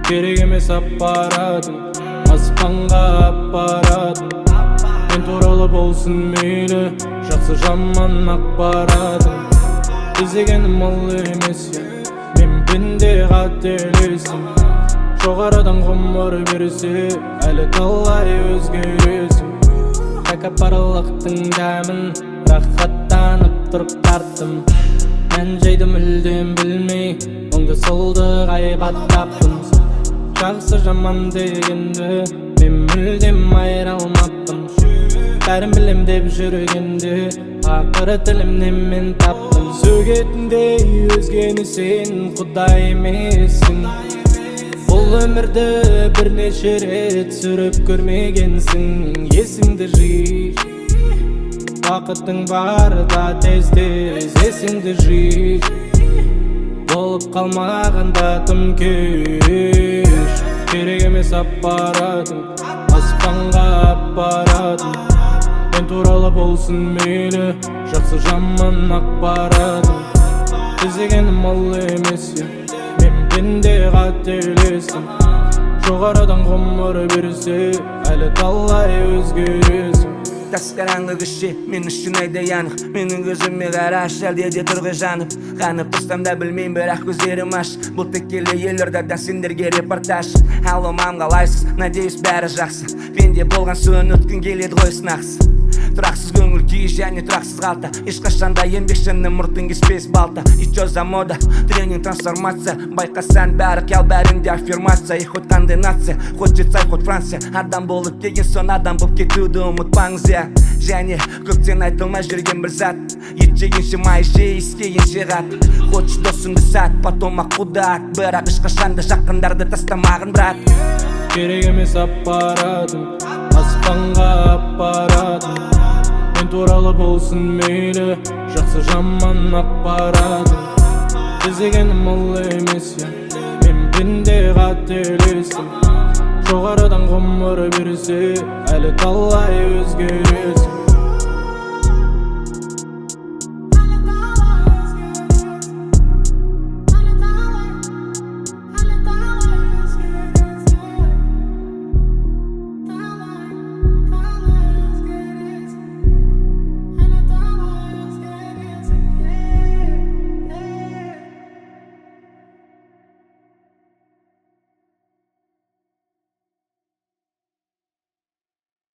керек емес аппаратың, аспанға аппаратың. Мен туралы болсын мейлі, жақсы жаман ақпаратың. Іздегенім ол емес, мен пенде қателесім. Жоғарыдан ғұмыр берсе, әлі талай өзгересің. Тәкаппарлықтың дәмін рахаттанып тұрып тарттым. Мен жайды мүлдем білмей, оңды солды ғайбаттаппын. Жақсы жаман дегенді мен мүлдем айыра алмаппын. Бәрін білем деп жүргенде ақыры тілімнен мен таптым. Сөгетіндей өзгені сен құдай емессің. Бұл өмірді бірнеше рет сүріп көрмегенсің. Есіңді жи, уақытың барда тез-тез есіңді жи. Болып қалмағанда тым кеш. Керек емес аппаратың, аспанға аппаратың. Мен туралы болсын мейлі, жақсы жаман ақпаратың. Іздегенім ол емес, мен пенде қателесім. Жоғарыдан ғұмыр берсе, әлі талай өзгересің. Тас қараңғы кіші, мен үшін айдай анық. Менің көзіме қараш, әлде тұрғы жанып. Қанып тұрсам да білмейм, бірақ көздерім аш. Бұл текелі елордада сендерге репортаж. Алло, мам, қалайсыз? Надеюсь, бәрі жақсы. Пенде болған соң өткін келеді ғой сынақсыз. Тұрақсыз көңіл күй және тұрақсыз қалта. Ешқашанда еңбекшінің мұртын кеспес балта. Ичо за мода, тренинг, трансформация. Байқасан бәрі қиял, бәрінде аффирмация. И хоть қандай нация, хоть Швейцария, хоть Франция. Адам болып келген соң адам болып кетуді ұмытпаңыз, я. Және көптен айтылмай жүрген бір зат. Ет жегенше май жей, искегенше қат. Хочешь досыңды сат, потом ақуда ат. Бірақ ешқашанда жақындарды тастамағын, брат. Керек емес аппаратың, аспанға аппаратың. Мен туралы болсын мейлі, жақсы жаман ақпаратың. Іздегенім ол емес, мен пенде қателесім. Жоғарыдан ғұмыр берсе, әлі талай өзгересің.